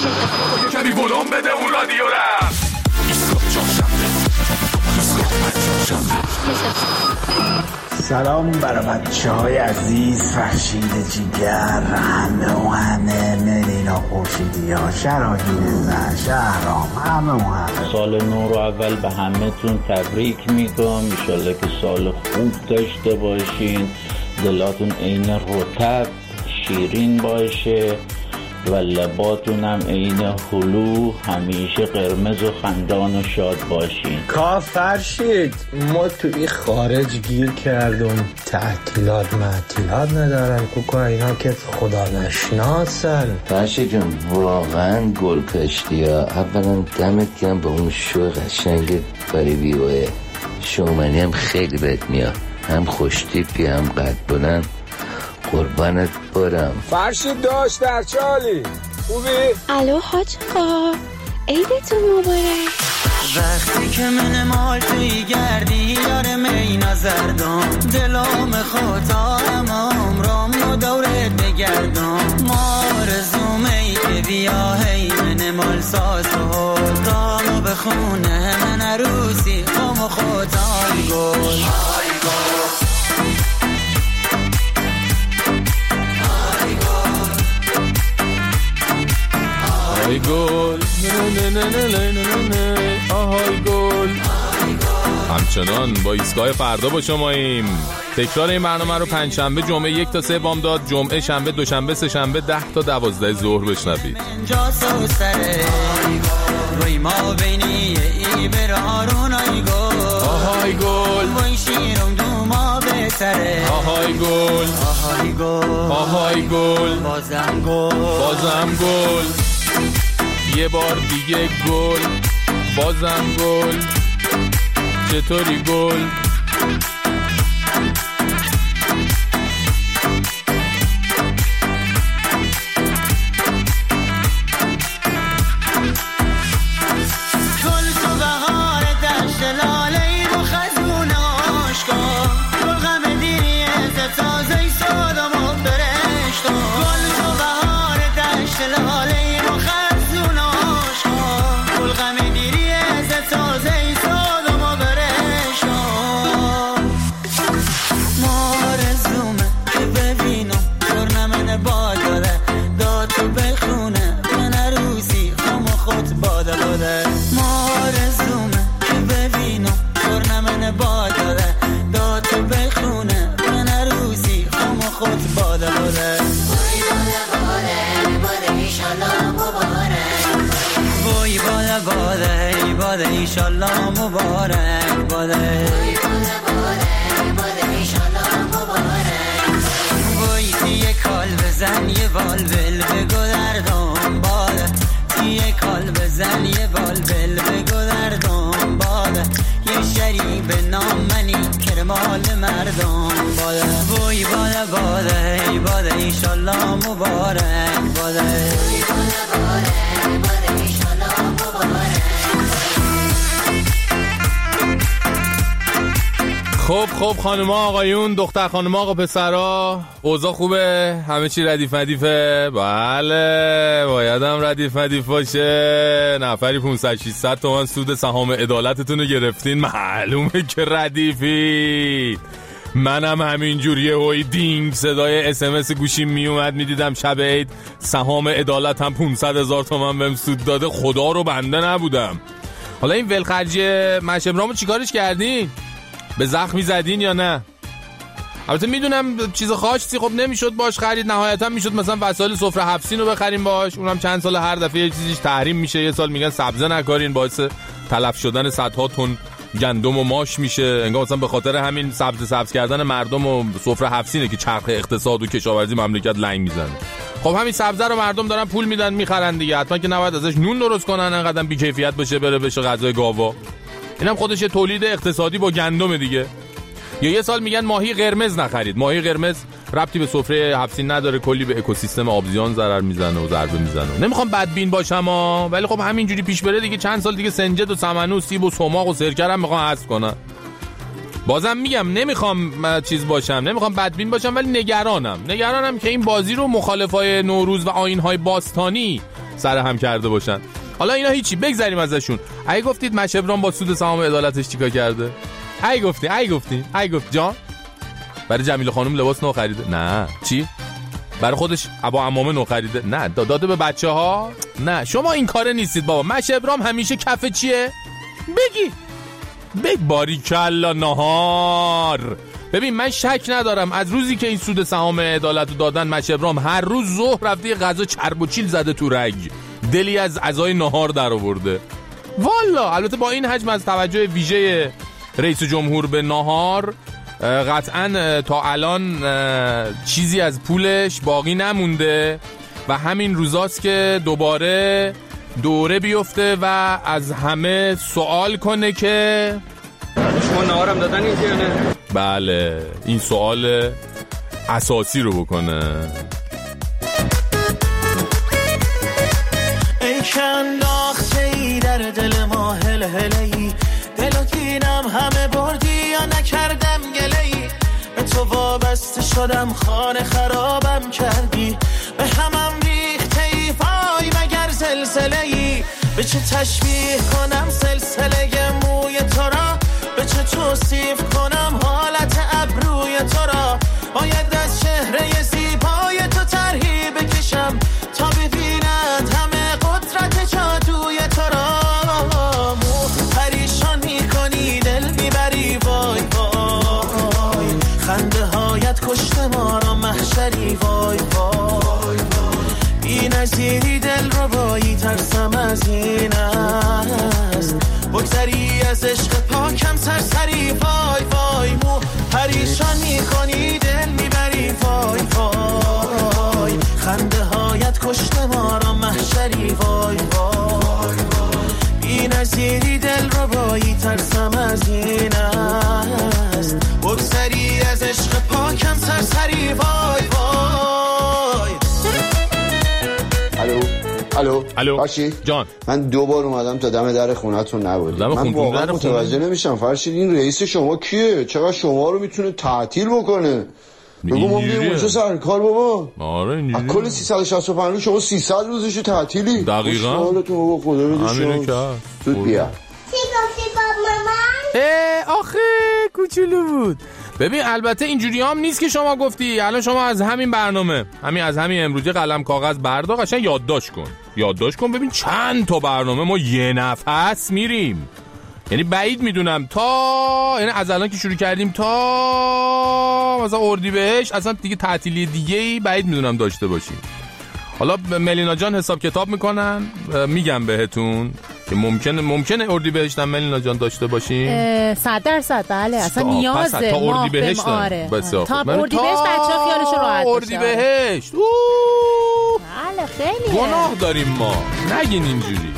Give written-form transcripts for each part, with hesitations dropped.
کمی ولوم بده اون رادیو را. سلام برای بچه‌های عزیز، فرشید جیگر، همه ملینا خورشیدی ها، شراحین زن، شهرام، همه سال نو رو اول به همه تون تبریک میگم. انشالله که سال خوب داشته باشین، دلاتون عین رطب شیرین باشه و لباتون هم عین هلو همیشه قرمز و خندان و شاد باشین. فرشید ما توی خارج گیر کردم، تعطیلات ندارن کوکا، اینا که خدا نشناسن. فرشید جون واقعا گل کشتی ها. اولا دمت گرم با اون شو قشنگ برای ویوه شومنی هم خیلی بهت میاد، هم خوشتیپی هم قد بلند، قربانت برم. فرشید داشت در چالی خوبی؟ الو حاج آقا، عیدتون مبارک. وقتی که من مال توی گردی یار می نظردم، دلم خودم عمرم رو دورت بگردم. مارزومه که بیا هی من مال ساز و دامو بخونه من عروسی خم خودای گل. آهای گل آهای گل. همچنان با ایستگاه فردا با شماییم. تکرار این برنامه رو پنجشنبه جمعه 1 تا 3 بامداد، جمعه شنبه دوشنبه سه شنبه 10 تا 12 ظهر بشنوید. آهای گل آهای گل آهای گل بازم گل، یه بار دیگه گل، بازم گل. چطوری گل؟ ایشالله مبارک باده، وای تیه کال بزن یه وال بل بگو دردم باده، تیه کال بزن یه وال بل بگو دردم باده. یه شریک به نام منی کرمال مردم باده، وای باده باده ای باده ایشالله مبارک باده. خب خانوما آقایون، دختر خانوما آقا پسرا، اوضاع خوبه؟ همه چی ردیف مدیفه؟ بله باید هم ردیف باشه. نفری 500-600 تومان سود سهام عدالتتون رو گرفتین، معلومه که ردیفی. منم همینجوریه، هوی دینگ صدای SMS گوشیم میومد، میدیدم شب عید سهام عدالت هم 500,000 تومان بهم سود داده. خدا رو بنده نبودم. حالا این ولخرجی مشبرامو چیکارش کردین؟ به زخمی زدین یا نه؟ البته میدونم چیز خاصی خب نمیشد باش خرید، نهایتا میشد مثلا وسایل سفره حبسین رو بخریم باش، اونم چند سال هر دفعه یه چیزیش تحریم میشه. یه سال میگن سبزه نکارین، باعث تلف شدن صدها تن گندم و ماش میشه. انگار مثلا به خاطر همین سبز کردن مردم و سفره حبسینه که چرخ اقتصاد و کشاورزی مملکت لنگ میزنه. خب همین سبزه رو مردم دارن پول میدن میخرن دیگه، حتما که نباید ازش نون درست کنن انقدر بی کیفیت باشه بره بشه غذای گاوا. اینم خودش تولید اقتصادی با گندم دیگه. یا یه سال میگن ماهی قرمز نخرید. ماهی قرمز ربطی به سفره حبسین نداره، کلی به اکوسیستم آبزیان ضرر میزنه و ضربه میزنه. نمیخوام بدبین باشم ولی خب همینجوری پیش بره دیگه چند سال دیگه سنجد و سمنو و سیب و سماق و سرکه هم میخوام حذف کنن. بازم میگم نمیخوام چیز باشم، نمیخوام بدبین باشم، ولی نگرانم که این بازی رو مخالفای نوروز و آیین‌های باستانی سر هم کرده باشن. حالا اینا هیچی، بگذریم ازشون. اگه گفتید مشه ابراهیم با سود سهام عدالتش چیکار کرده؟ اگه گفتی جان برای جمیله خانم لباس نو خریده؟ نه. چی؟ برای خودش ابا عمامه نو خریده؟ نه. داده به بچه‌ها؟ نه. شما این کاره نیستید بابا. مشه ابراهیم همیشه کف چیه؟ بگی باریکلا نهار. ببین من شک ندارم از روزی که این سود سهام عدالت رو دادن مشه ابراهیم هر روز ظهر رفته غذا چرب و چیل زده تو رگ، دلی از غذای نهار در آورده. والا البته با این حجم از توجه ویژه رئیس جمهور به نهار قطعاً تا الان چیزی از پولش باقی نمونده و همین روزاست که دوباره دوره بیفته و از همه سوال کنه که شما نهارم دادن این که نه؟ بله این سوال اساسی رو بکنه. ای که انداخته ای در دل ما هلهلهی، دل و دینم همه بردی یا نکردم گلهی، به تو وابسته شدم خانه خرابم کردی، به همم ریخته ای وای مگر زلزلهی، به چه تشبیه کنم سلسله موی تو را، به چه توصیف کنم حالت ابروی تو را، باید از چهره زیبای تو طرحی بکشم تا ببیند همه قدرت جادوی تو را، مو پریشان میکنی دل میبری وای وای، خنده هایت کشته ما را محشری وای وای، بی نظیری دل رو بایی ترسم از این است، بگذری از عشق پاکم سرسری وای وای، مو پریشان میکنی دل میبری وای وای، خنده هایت کشته ما را محشری وای وای، بی نظیری دل رو بایی ترسم از این است، بگذری از عشق پاکم سرسری وای وای. الو باشی جان، من 2 بار اومدم تا دم در خونه‌تون نبودی. من واقعا متوجه نمیشم فرشید این رئیس شما کیه؟ چقدر شما رو میتونه تعطیل بکنه؟ بگو ما میگیم اونجا سرکار بابا. آره اینجوریه. کل 365 روز شما 300 روزشو تعطیلی. دقیقاً. حالتون بابا خدا بده شما. زود بیا. آخه کوچولو بود. ببین البته اینجوری هم نیست که شما گفتی. الان شما از همین برنامه از همین امروزه قلم کاغذ بردار قشنگ یادداشت کن ببین چند تا برنامه ما یه نفس میریم. یعنی بعید میدونم یعنی از الان که شروع کردیم تا مثلا اردیبهشت اصلا دیگه تعطیلی دیگه‌ای بعید میدونم داشته باشیم. حالا ملینا جان حساب کتاب میکنن، میگم بهتون که ممکنه اردیبهشت هم ملینا جان داشته باشیم 100% بله، اصلا نیازه تا اردیبهشت تا اردیبهشت بچه‌ها خیالشون راحت باشه. اردیبهشت بله خیلی گناه داریم ما، نگین اینجوری.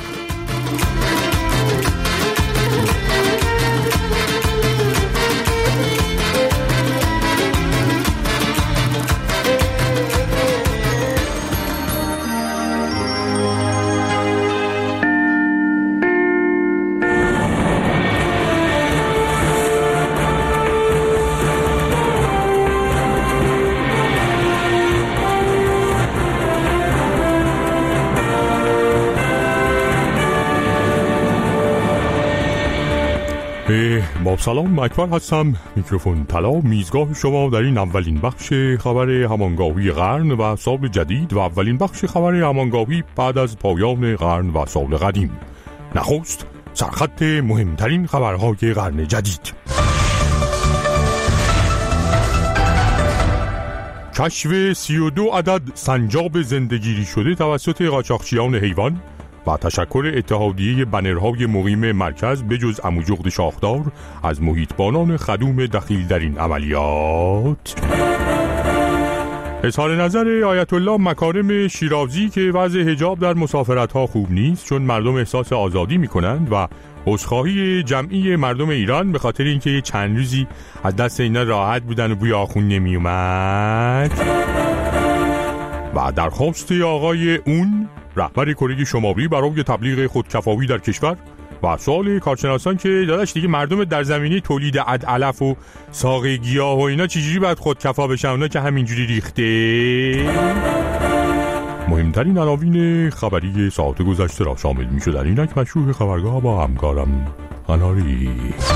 با سلام اکبر هستم، میکروفون طلا، میزگاه شما در این اولین بخش خبر همانگاهی قرن و سال جدید و اولین بخش خبر همانگاهی بعد از پایان قرن و سال قدیم. نخست سرخط مهمترین خبرهای قرن جدید. کشف 32 عدد سنجاب زندگیری شده توسط قاچاقچیان حیوان و تشکر اتحادیه بنرهای مقیم مرکز به جز عموجغد شاخدار از محیطبانان خدوم دخیل در این عملیات. اظهار نظر آیت الله مکارم شیرازی که وضع حجاب در مسافرت‌ها خوب نیست چون مردم احساس آزادی می‌کنند و عذرخواهی جمعی مردم ایران به خاطر اینکه چند روزی از دست اینا راحت بودن و بوی آخون نمی‌اومد. و درخواست آقای اون رهبر کره شمالی برای تبلیغ خودکفایی در کشور و سوال کارشناسان که داداش دیگه مردم در زمینه تولید علف و ساق گیاه و اینا چجوری باید خودکفا بشن اونا که همینجوری ریخته. مهمترین عناوین خبری ساعت گذشته را شامل می‌شد. در اینک مشروع خبرگاه با همکارم قناری.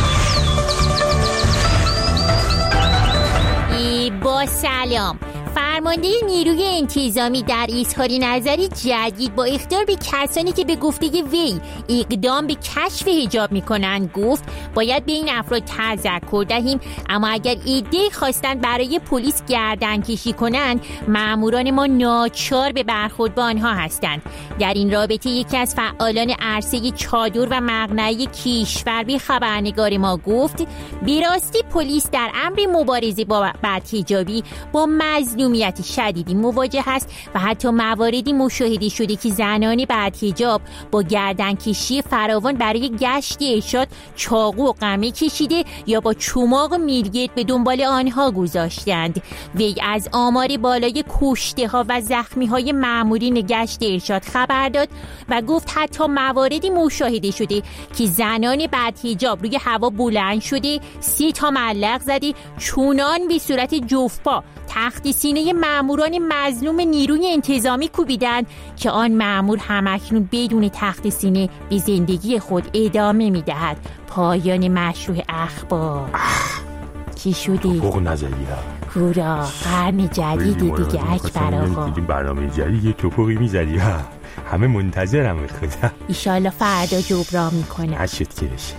با سلام. فرمانده نیروی انتظامی در اظهار نظری جدید با اخطار به کسانی که به گفته وی اقدام به کشف حجاب میکنند گفت باید به این افراد تذکر دهیم، اما اگر عده‌ای خواستند برای پلیس گردن کشی کنند ماموران ما ناچار به برخورد با آنها هستند. در این رابطه یکی از فعالان عرصه چادر و مقنعه کشور به خبرنگار ما گفت به راستی پلیس در امر مبارزه با بدحجابی با مظلومیت شدیدی مواجه است و حتی مواردی مشاهده شده که زنان بدحجاب با گردنکشی فراوان برای گشت ارشاد چاقو و قمه کشیده یا با چماق و میلگرد به دنبال آنها گذاشتند. وی از آمار بالای کشته ها و زخمی های مامورین گشت ارشاد خبر داد و گفت حتی مواردی مشاهده شده که زنان بدحجاب روی هوا بلند شده 3 تا ملق زده چونان به صورت جفت‌پا تخت سینه ماموران مظلوم نیروی انتظامی کوبیدند که آن مامور همکنون بدون تخت سینه به زندگی خود ادامه می‌دهد. پایان مشروع اخبار. چی شدی؟ فوق نظریه هورا قرن جدیدی دیگه اکبر آقا. این برنامه جدید یه توپوقی می‌زدی ها. همه منتظرم به خدا. ایشالله فردا جبران میکنه. هشت که بشه.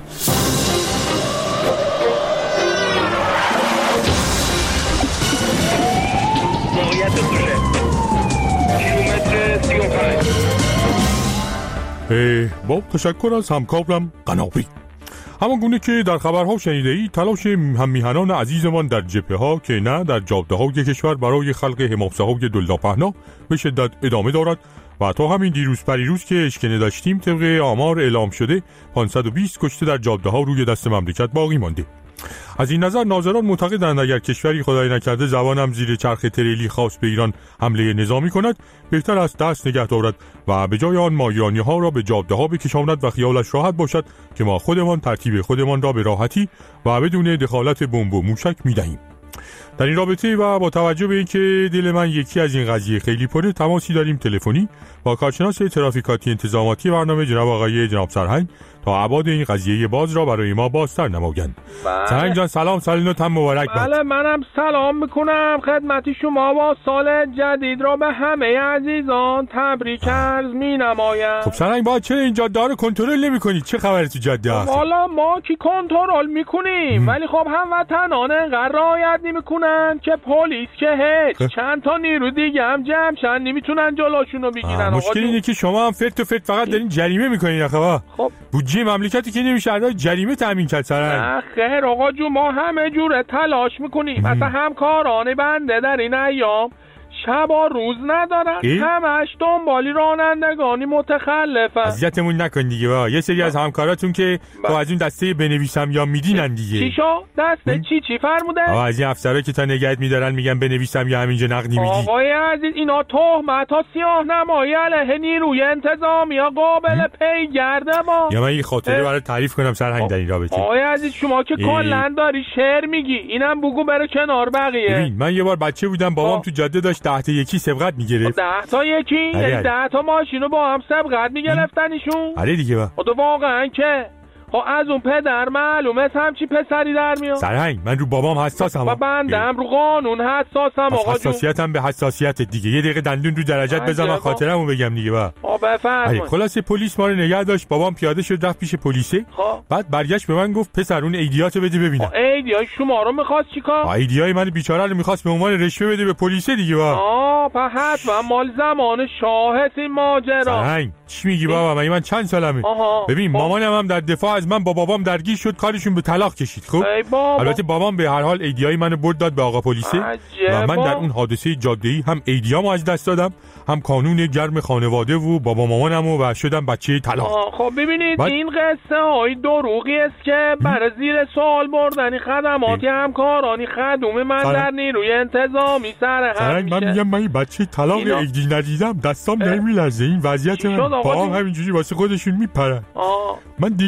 با تشکر از همکارم قنابی. همان گونه که در خبرها شنیده ای تلاش هممیهنان عزیزمان در جبهه ها که نه در جاده های کشور برای خلق حماسه های دلداپهنا به شدت ادامه دارد و تا همین دیروز پریروز که اشکنه داشتیم طبق آمار اعلام شده 520 کشته در جاده ها روی دست مملکت باقی مانده. از این نظر ناظران معتقدند اگر کشوری خدای نکرده زبانم زیر چرخ تریلی خاص به ایران حمله نظامی کند بهتر است دست نگه دارد و به جای آن ما ایرانی ها را به جاده ها بکشاند و خیالش راحت باشد که ما خودمان ترتیب خودمان را به راحتی و بدون دخالت بمب و موشک می‌دهیم. در این رابطه و با توجه به اینکه دل من یکی از این قضیه خیلی پره تماسی داریم تلفنی با کارشناس ترافیکاتی انتظاماتی برنامه جناب سرهنگ تا ابعاد این قضیه باز را برای ما بازتر نمایند. سرهنگ جان سلام، سال نو مبارک باد. بله منم سلام میکنم خدمت شما با سال جدید را به همه عزیزان تبریک عرض مینمایم. خب سرهنگ باید چرا این جاده رو کنترل نمیکنید؟ چه خبره تو جاده هست؟ والا ما کی کنترل میکنیم ولی خب هموطنان انقدر رعایت نمیکنن که پلیس که هیچ چند تا نیرو دیگه هم جمع شن نمیتونن جلوشونو بگیرن. مشکل اینه که شما هم فرد و فرد فقط دارین جریمه میکنین آقا. خب بودجه مملکتی که نمیشه ازای جریمه تامین کرد سرهنگ. نه خیر آقا جو ما همه جوره تلاش میکنیم. مثلا همکاران بنده در این ایام شب و روز ندارن همش دنبالی رانندگانی متخلفن. اذیتمون نکن دیگه با یه سری از همکاراتون که با از اون دسته بنویسم یا میدینن دیگه. چی شو؟ دسته چی فرموده؟ آقا از این افسرها که تا نگهت میدارن میگن بنویسم یا همینجا نقدی میدی. آقای عزیز اینا تهمت ها سیاه نمایی علیه نیروی انتظامی یا قابل پیگرده ما. یا من یه خاطره برای تعریف کنم سرهنگ در این رابطه. آقای عزیز شما که کلا داری شعر میگی اینم بگو بره کنار بقیه. ببین من یه بار بچه بودم بابام تو جاده داشت 10 تا یکی سبقت میگرفت. 10 تا یکی؟ 10 تا ماشینو با هم سبقت میگرفتنشون؟ آره دیگه با. خب واقعا که از اون پدر معلومه همچی پسری در میاد. سرهنگ من رو بابام حساسم و بندم رو قانون حساسم آقا جون. حساسیتم به حساسیت دیگه. یه دقیقه دندون رو درجت بزن من خاطرمو بگم دیگه با. بفرمایید. خلاص پلیس ما رو نگه داشت بابام پیاده شد رفت پیش پلیسه. بعد برگشت به من گفت پسر اون ایدیاتو بده ببینم. ایدیای شما رو می‌خواست چیکار؟ ایدیای من بیچاره رو می‌خواست به عنوان رشوه بده به پلیسه دیگه با. حتما مال زمان شاه این ماجرا. سرهنگ چی میگی بابا من چند سالمه؟ ببین مامانم هم در دفاع از من با بابام درگیر شد کارشون به طلاق کشید. خب البته بابام به هر حال ایدیای منو برد داد به آقا پلیسه و من در اون حادثه جاده‌ای هم ایدیامو از دست دادم هم کانون گرم خانواده و بابا مامانمو و شدم بچه طلاق. خب ببینید این قصه های دروغی است که برای زیر سوال بردن خدماتی همکارانی خدوم من در نیروی انتظامی سر هم من میگم من بچه طلاق ایدی ندیدم دستام نمیلرزه. این وضعیت من با همینجوری واسه خودشون میپرن. من دیگه اون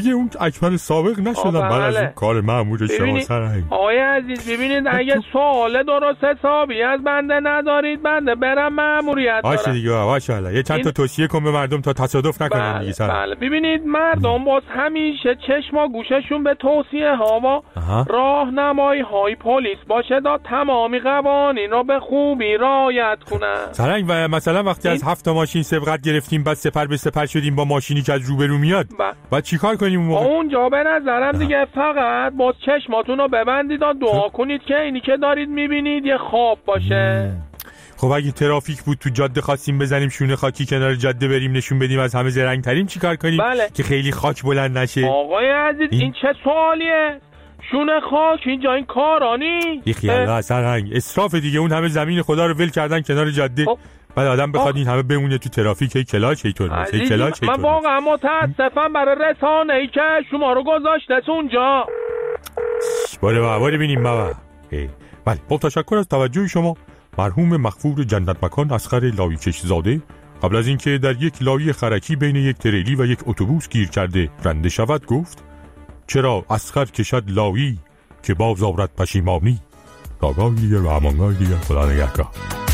اکمل سابق نشدم بعد از این کار مأمور شما سرنگ. آقای عزیز ببینید اگه سوال درست حسابی از بنده ندارید بنده برم مأموریت دارم. باشه دیگه باشه یه چند تا توصیه کن به مردم تا تصادف نکنن دیگه سرنگ. بله ببینید مردم باز همیشه چشم و گوششون به توصیه ها و راهنمایی های پلیس باشه تا تمامی قوانین رو به خوبی رعایت کنن. سرنگ و مثلا وقتی از 7 ماشین سبقت گرفتیم بعد سپر به سپر شدیم با ماشینی که از روبرو میاد بعد چیکار کنیم اون موقع؟ اونجا به نظرم دیگه فقط باز چشماتون رو ببندید و دعا کنید که اینی که دارید میبینید یه خواب باشه. خب اگه ترافیک بود تو جاده خواستیم بزنیم شونه خاکی کنار جاده بریم نشون بدیم از همه زرنگ تریم چیکار کنیم؟ که خیلی خاک بلند نشه. آقای عزیز این چه سوالیه؟ شونه خاک اینجا این کارانی؟ خیلی سرنگ اسراف دیگه، اون همه زمین خدا رو ول کردن کنار جاده بعد آدم بخواد این همه بمونه تو ترافیک. کلاچ من واقعا متاسفم برای رسانه‌ای که شما رو گذاشته اونجا. باره ببینیم بابا. بله خب تشکر از توجه شما. مرحوم مغفور جنت مکان اصغر لایکش زاده قبل از اینکه در یک لای خرکی بین یک تریلی و یک اتوبوس گیر کرده رنده شود گفت چرا اصغر کشد لایی که باز آورد پشیمانی. تا دیگه و همانگاه دیگه خدا نگهدار.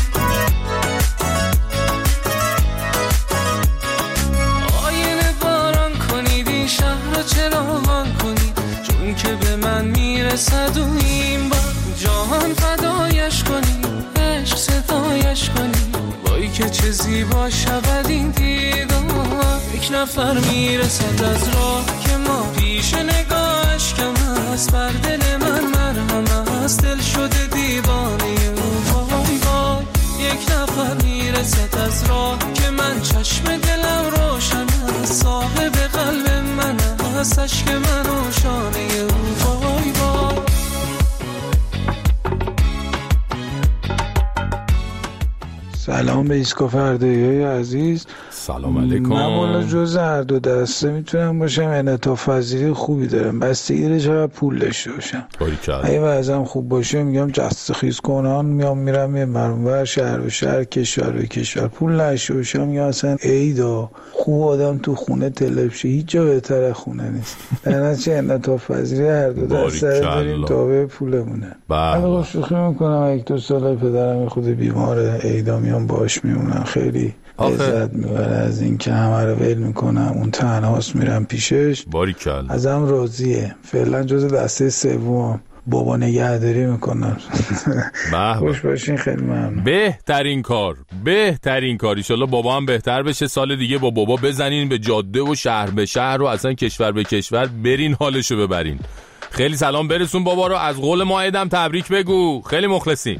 چراغان کنی چون که به من میرسد و این با جهان فدایش کنی عشق ستایش کنی وای که چه زیبا شود این دیدار. یک نفر میرسد از راه که ما پیش نگاهش کم هست بر دل من مرهم هست دل شده دیوانه او وای وای. یک نفر میرسد از راه که من چشم دلم روشن هست صاحب قلب من هست عشق من و شانه او وای وای. سلام به ایسکو فردایی عزیز. سلام علیکم. من والا جز هر دو دسته میتونم باشم، انعطاف پذیری خوبی دارم، بستگی داره چقدر پول داشته باشم. اگه وضعم خوب باشه میگم جست خیز کنان میرم یه مرونور شهر به شهر کشور به کشور. پول نشه باشم میگم اصلا عیدا خوب آدم تو خونه تلفشه هیچ جا بهتره خونه نیست. در چه انعطاف پذیری هر دو دسته داریم تابع پولمونه. من شوخی میکنم یک دو سال پدرم خود بیماره عیدا میام باش میمونم خیلی لذت میبره از این که همه رو ول میکنم اون تنهاست میرم پیشش. باریکلا ازم راضیه. فعلا جز دسته سوم بابا نگهداری میکنم. خوش باشین خیلی ممنون. بهترین کار ایشالله بابا هم بهتر بشه. سال دیگه با بابا بزنین به جاده و شهر به شهر و اصلا کشور به کشور برین حالشو ببرین. خیلی سلام برسون بابا رو از قول ماهدم تبریک بگو. خیلی مخلصین.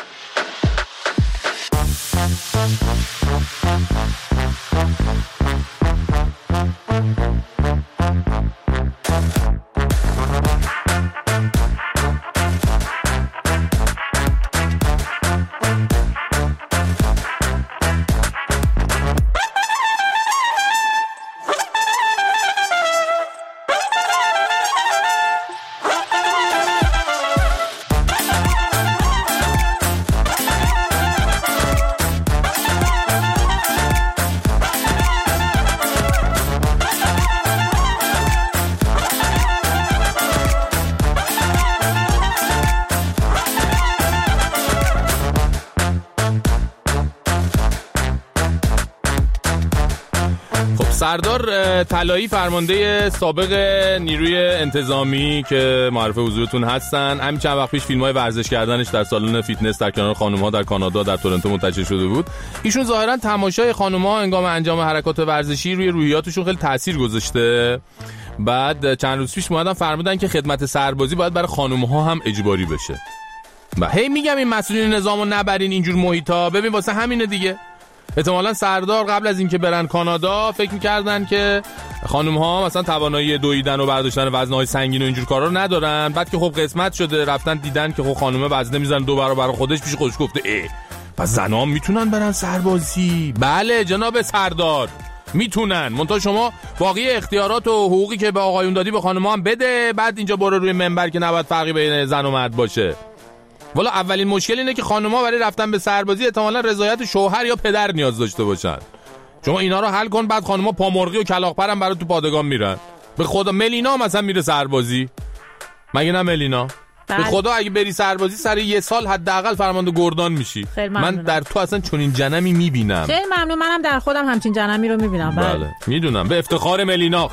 سردار طلایی فرمانده سابق نیروی انتظامی که معرف حضورتون هستن، همین چند وقت پیش فیلم‌های ورزش کردنش در سالن فیتنس در کنار خانم‌ها در کانادا در تورنتو منتشر شده بود. ایشون ظاهراً تماشای خانم‌ها هنگام انجام حرکات ورزشی روی روحیاتشون خیلی تاثیر گذاشته. بعد چند روز پیش اومدن فرمودن که خدمت سربازی باید برای خانم‌ها هم اجباری بشه. و هی میگم این مسئولین نظامو نبرین اینجور محیطا. ببین واسه همینه دیگه. احتمالاً سردار قبل از اینکه برن کانادا فکر می‌کردن که خانم‌ها مثلا توانایی دویدن و برداشتن وزنه‌های سنگین و اینجور کارا رو ندارن. بعد که خب قسمت شده رفتن دیدن که خب خانم‌ها وزنه میزنن 2 برابر خودش، پیش خودش گفته پس زن‌ها میتونن برن سربازی. بله جناب سردار میتونن، منتها شما باقی اختیارات و حقوقی که به آقایون دادی به خانم‌ها هم بده. بعد اینجا برو روی منبر که نباید فرقی بین زن و مرد باشه. والا اولین مشکل اینه که خانم‌ها برای رفتن به سربازی احتمالاً رضایت شوهر یا پدر نیاز داشته باشن. شما اینا رو حل کن، بعد خانم‌ها پامرغی و کلاغ‌پر هم برات تو پادگان میرن. به خدا ملینا مثلا میره سربازی، مگه نه ملینا؟ به خدا اگه بری سربازی سر یه سال حداقل فرمانده گردان میشی. من در تو اصلا چنین جنمی میبینم. خیلی ممنون، منم در خودم همچین جنمی رو میبینم. بله میدونم. به افتخار ملینا.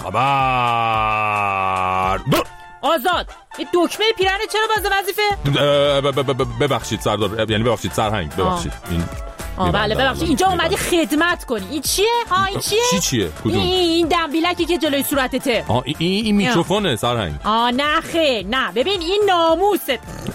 خبر آزاد، این دکمه پیرنه چرا باز وظیفه؟ ببخشید سردار، یعنی ببخشید سرهنگ، ببخشید. این بله ببخشید، اینجا اومدی خدمت کنی. این چیه؟ این چیه؟ کدوم؟ این دنبیلکی که جلوی صورتته. این میکروفونه سرهنگ. نه خیر، نه ببین این ناموست.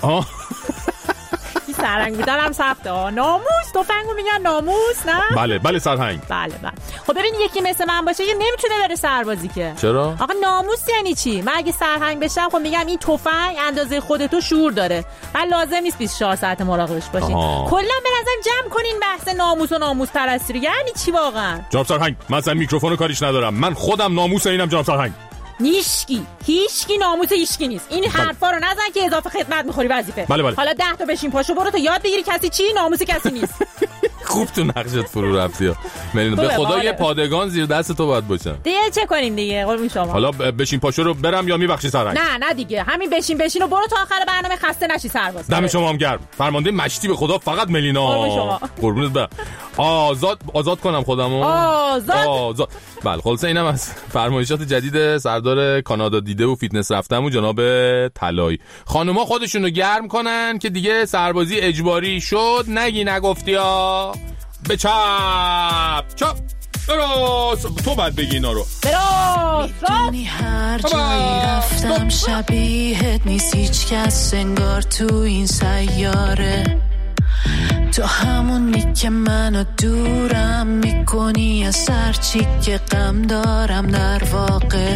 این سرهنگ بودنم سفته. ناموس، تفنگو میگن ناموس، نه؟ بله سرهنگ. بله. خب ببین یکی مثل من باشه که نمیتونه بره سربازی که. چرا؟ آقا ناموس یعنی چی؟ من اگه سرهنگ بشم خب میگم این تفنگ اندازه خودتو شور داره. من لازم نیست 24 ساعت مراقبش باشین. کلا به نظرم جمع کنین بحث ناموس و ناموس پرستی رو. یعنی چی واقعا؟ جناب سرهنگ، من اصلا میکروفونو کاریش ندارم. من خودم ناموس اینم جناب سرهنگ. هیچکی ناموس هیچکی نیست. این حرفا رو نزن که اضافه خدمت میخوری وظیفه. بله. حالا 10 تا بشین پاشو برو تا یاد بگیری کسی چی ناموس کسی نیست. خوب تو نقشت فرو رفتی. به خدا یه پادگان زیر دست تو باید باشن. دیگه چه کنیم دیگه قربون شما. حالا بشین پاشو رو برم یا میبخشی سرهنگ؟ نه دیگه همین بشین و برو تا آخر برنامه خسته نشی سرباز. دم شما هم گرم. فرمانده مشتی به خدا فقط ملینا. قربونت برم. آزاد کنم خودمو. آزاد. بله خلاص اینم از فرمایشات جدید سردار کانادا دیده و فیتنس رفتم و جناب طلایی. خانوما خودشونو گرم کنن که دیگه سربازی اجباری شد. نگفتی ها. به چپ درست. تو باید بگی اینا رو. میدونی هر جایی رفتم شبیهت نیست هیچ کس انگار تو این سیاره. تو همونی که منو دورم میکنی از هرچی که غم دارم در واقع.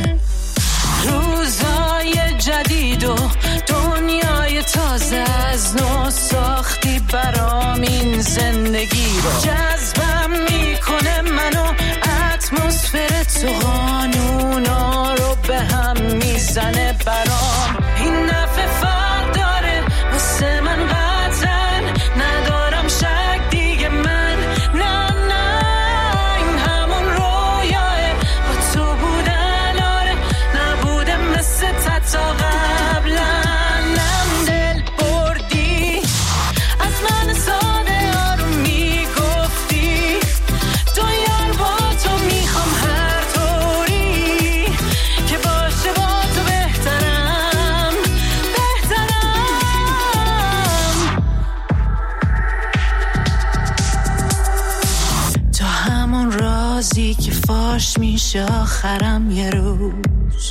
روزای جدید و دنیای تازه از نو ساختی برام این زندگی رو. جذبم میکنه منو اتمسفر تو قانونا رو به هم میزنه برام. این نفع فرق داره واسه من قطعا ندارم شک دیگه من نه این همون رویاه با تو بودن آره نبوده مثل تا قبلا. نم دل بردی از من ساده آروم میگفتی تو یار با تو میخوام هر طوری که باشه با تو بهترم. تو همون رازی که فاش میشه آخرم یه روز.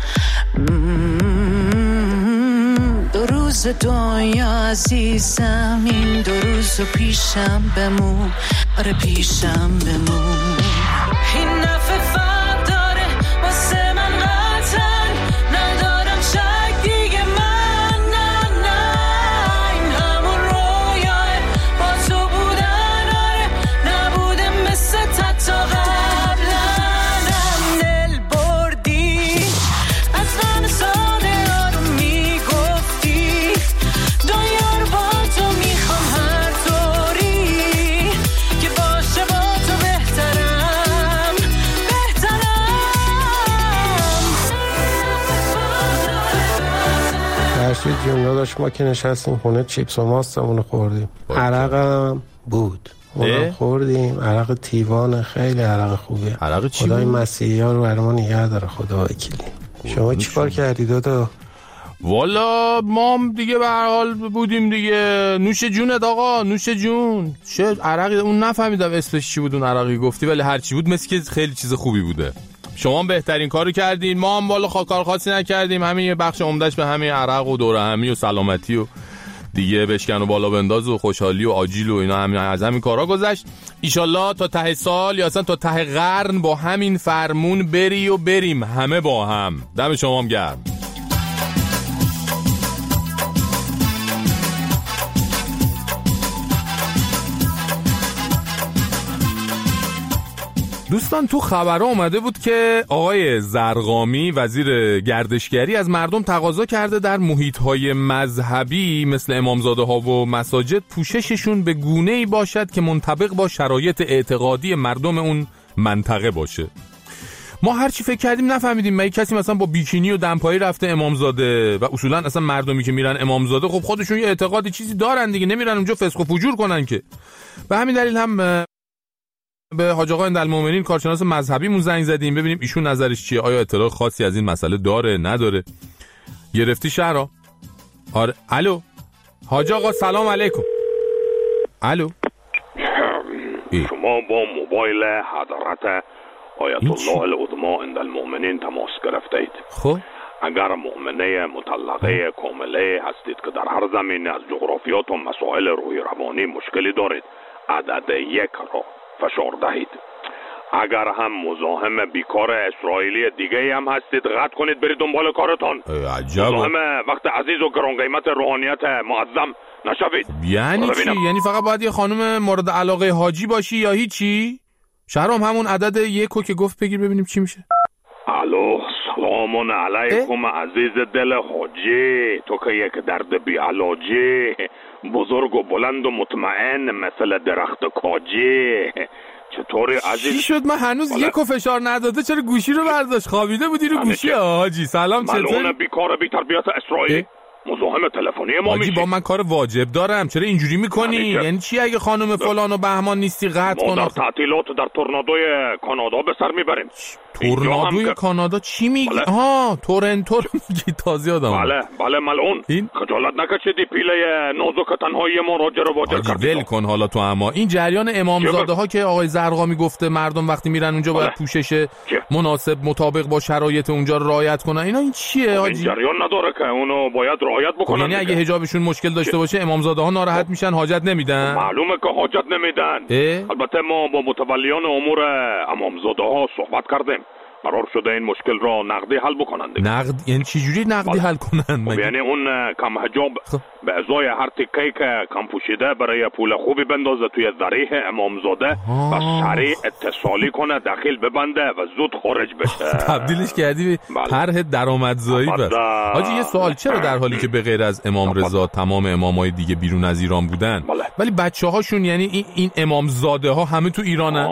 دو روز دنیا عزیزم این دو روز پیشم بمون. آره پیشم بمون. این نفع فرق داره واسه من قطعا ندارم شک دیگه من نه این همون رویاه با تو بودن آره نبوده مثل تا قبلا. نم دل بردی از من ساده آروم میگفتی دنیا رو با تو میخوام هر طوری که باشه با تو بهترم. فرشید جون داداش ما که نشستیم خونه چیپس و ماستمون خوردیم. عرقم بود اونم خوردیم. عرق تیوان خیلی عرق خوبیه. عرق چی خدای مسیحی ها رو برای ما نگه داره. خدا وکیلی. شما چی کار کردی دادا؟ والا ما دیگه به هر حال بودیم دیگه. نوش جونت آقا، نوش جون. چه عرقی اون نفهمیدم اسمش چی بود اون عرقی گفتی، ولی هر چی بود مثل که خیلی چیز خوبی بوده. شما هم بهترین کارو کردین. ما هم والا کار خاصی نکردیم. همین یه بخش عمدهش به همین عرق و دوره همی و سلامتی و دیگه بشکن و بالا بنداز و خوشحالی و آجیل و اینا همین از همین کارا گذشت. ایشالله تا ته سال یا اصلا تا ته قرن با همین فرمون بری و بریم همه با هم. دم شما هم گرم. دوستان تو خبرها اومده بود که آقای زرقامی وزیر گردشگری از مردم تقاضا کرده در محیط‌های مذهبی مثل امامزاده ها و مساجد پوشششون به گونه‌ای باشد که منطبق با شرایط اعتقادی مردم اون منطقه باشه. ما هر چی فکر کردیم نفهمیدیم. مگه کسی مثلا با بیکینی و دمپایی رفته امامزاده؟ و اصولا اصلا مردمی که میرن امامزاده خب خودشون یه اعتقادی چیزی دارن دیگه، نمیرن اونجا فسق و فجور کنن که. به همین دلیل هم به حاج آقا اندالمومنین کارشناس مذهبیمون زنگ زدیم ببینیم ایشون نظرش چیه، آیا اطلاع خاصی از این مسئله داره نداره. گرفتی شهرام؟ آره. الو حاج آقا سلام علیکم. الو شما با موبایل حضرت آیت الله العظما اندالمومنین تماس گرفتید. خب اگر مؤمنه مطلقه کامله هستید که در هر زمینه از جغرافیات و مسائل روحی روانی مشکلی دارید، عدد 1 را فشار دهید. اگر هم مزاحم بیکار اسرائیلی دیگه هم هستید، قطع کنید برید دنبال کارتان. مزاحم وقت عزیز و گران قیمت روحانیت معظم نشوید. یعنی چی؟ یعنی فقط باید یه خانم مورد علاقه حاجی باشی یا هیچی؟ شهرام همون عدد 1 که گفت بگیر ببینیم چی میشه. الو سلام علیکم عزیز دل حاجی، تو که یک درد بی علاجی، بزرگ و بلند و مطمئن مثل درخت کاجی. چطوری عزیز؟ چی شد؟ من هنوز 1 فشار نداده چرا گوشی رو برداشت؟ خوابیده بودی رو گوشی حاجی. سلام چطوری؟ ملعون بیکار بی تربیت اسرائیلی مزاحم تلفنی ما میشی. با من کار واجب دارم، چرا اینجوری میکنی؟ یعنی چی اگه خانم فلان و بهمان نیستی قطع کنم؟ ما در تعطیلات در تورنادوی کانادا به سر میبریم. تورنادوی کانادا چی میگی؟ آها تورنتو میگی. تازه آدم. بله ملعون. خجالت نکشیدی پیله نازک تنهایی ما را جر و واجر کردی. ول کن حالا تو. اما این جریان امامزاده ها که آقای زرقامی گفته مردم وقتی میرن اونجا باید پوشش مناسب مطابق با شرایط اونجا رعایت کنن، اینا این چیه حاجی؟ این جریان نداره که اونو باید رعایت بکنن. یعنی اگه حجابشون مشکل داشته باشه امامزاده ها ناراحت میشن، حاجت نمیدن؟ معلومه که حاجت نمیدن. البته ما با متولیان امور امامزاده ها صحبت کردیم، قرار شده این مشکل را نقدی حل بکنن. نقد یعنی چه جوری نقدی حل کنن؟ یعنی اون کم حجاب به ازای هر تکه‌ای که کم پوشیده برای پول خوبی بندازه توی ذریح امامزاده و سریع اتصالی کنه، داخل ببنده و زود خارج بشه. تبدیلش کردی به طرح درآمدزایی. بس حاجی یه سوال، چرا در حالی که به غیر از امام رضا تمام امامای دیگه بیرون از ایران بودن ولی بچه‌هاشون یعنی این امامزاده ها همه تو ایرانن؟